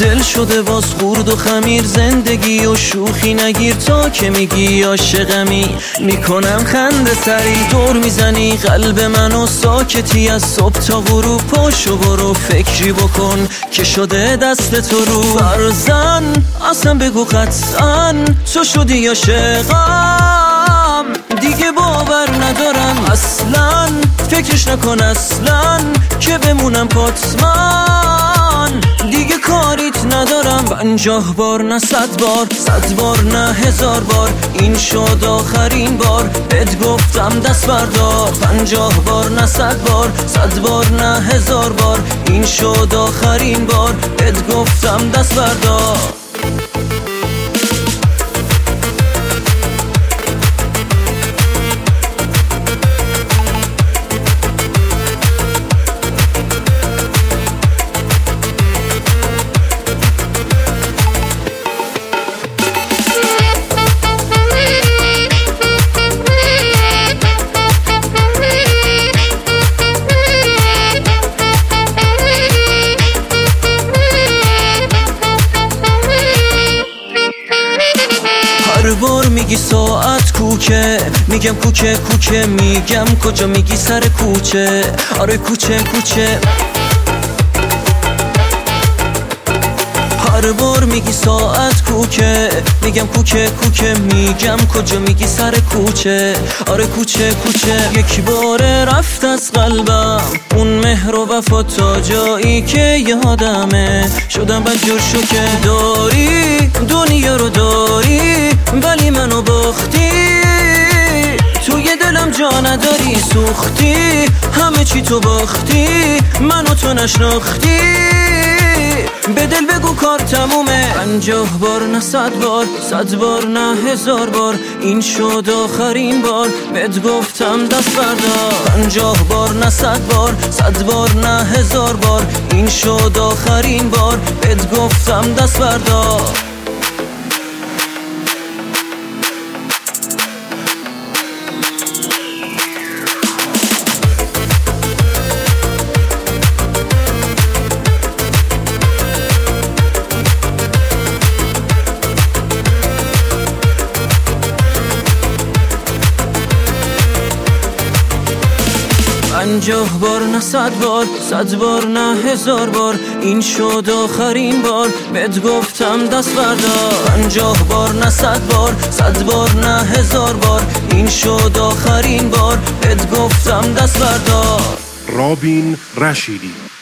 دل شده باز خورد و خمیر، زندگی و شوخی نگیر تا که میگی عاشقمی. میکنم خنده سری دور میزنی قلب منو، ساکتی از صبح تا غروب. پاشو برو فکری بکن که شده دست تو رو. فرزن اصلا بگو قطعا تو شدی عاشقم، دیگه باور ندارم اصلا، فکرش نکن اصلا که بمونم پاتمن. دیگه کاریت ندارم 50 بار نه 100 بار، 100 بار نه 1000 بار، این شد آخرین بار بهت گفتم دست بردار. 50 بار نه 100 بار، 100 بار نه 1000 بار، این شد آخرین بار بهت گفتم دست بردار. هر بار میگی ساعت کوکه، میگم کوکه کوکه، میگم کجا، میگی سر کوچه. آره کوچه کوچه. هر بار میگی ساعت کوکه، میگم کوکه کوکه، میگم کجا، میگی سر کوچه. آره کوچه کوچه. یک بار رفت از قلبم اون مهر و وفا تا جایی که یادمه، شدم بدجور شو که داری دنیا رو داری ولی منو باختی. توی دلم جا نداری سوختی، همه چی تو باختی منو تو نشناختی. به دل بگو کار تمومه. 50 بار نه 100 بار، 100 بار نه 1000 بار، این شد آخرین بار بهت گفتم دست بردار. 50 بار نه 100 بار، 100 بار نه 1000 بار، این شد آخرین بار بهت گفتم دست بردار. پنجاه بار نه 100 بار، 100 بار نه 1000 بار، این شد آخرین بار بهت گفتم دست بردار. 50 بار نه 100 بار، 100 بار نه 1000 بار، این شد آخرین بار بهت گفتم دست بردار. رابین رشیدی.